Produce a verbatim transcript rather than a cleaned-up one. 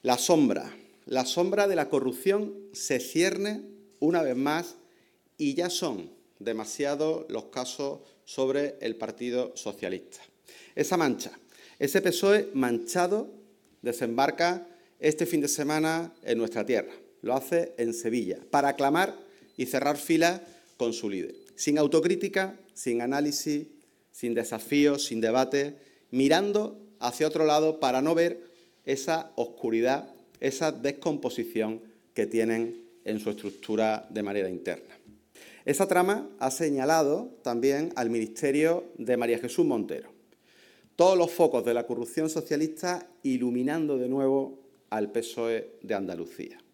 La sombra. La sombra de la corrupción se cierne una vez más y ya son demasiados los casos sobre el Partido Socialista. Esa mancha, ese P S O E manchado, desembarca este fin de semana en nuestra tierra. Lo hace en Sevilla, para aclamar y cerrar filas con su líder. Sin autocrítica, sin análisis, sin desafíos, sin debate, mirando hacia otro lado para no ver esa oscuridad, esa descomposición que tienen en su estructura de manera interna. Esa trama ha señalado también al Ministerio de María Jesús Montero. Todos los focos de la corrupción socialista iluminando de nuevo al P S O E de Andalucía.